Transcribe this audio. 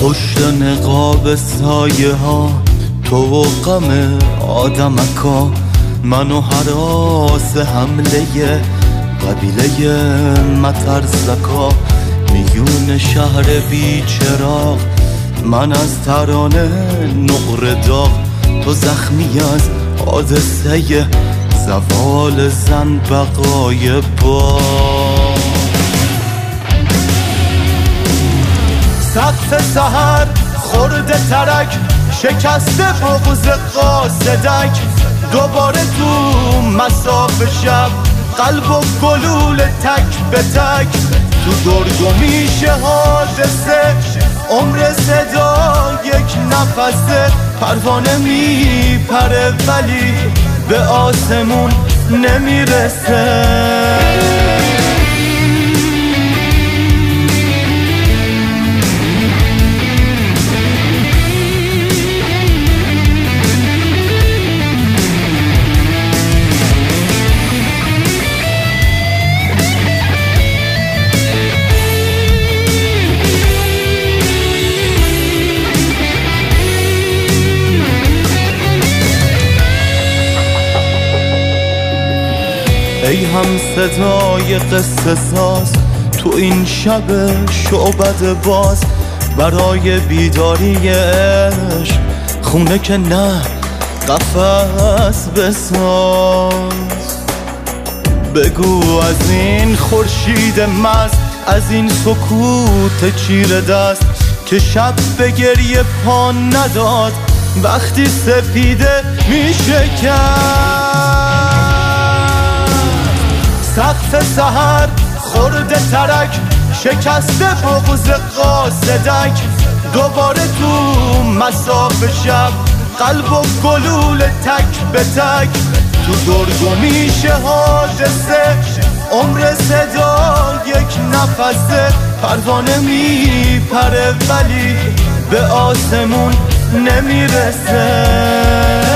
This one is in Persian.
پشت نقاب سایه ها تو و غم آدمکا، من و هراس حمله قبیله مترزکا. میون شهر بی چراغ من از ترانه نقره داغ، تو زخمی از حادثه زوال زن بقای با. سقف سحر خورده ترک شکسته بغض قاصدک، دوباره تو مساف شب قلب و گلول تک به تک. تو گرگ میشه حادثه عمر صدا یک نفسه، پروانه میپره ولی به آسمون نمیرسه. ای هم صدای قصه ساز تو این شب شعبده باز، برای بیداری عشق خونه که نه قفس بساز. بگو از این خورشید مست، از این سکوت چیره دست که شب به گریه پا نداد وقتی سپیده میشه کرد. سقف سحر خورده ترک شکسته بغض قاصدک، دوباره تو مساف شب قلب و گلول تک به تک. تو گرگ میشه حادثه عمر صدا یک نفسه، پروانه میپره ولی به آسمون نمیرسه.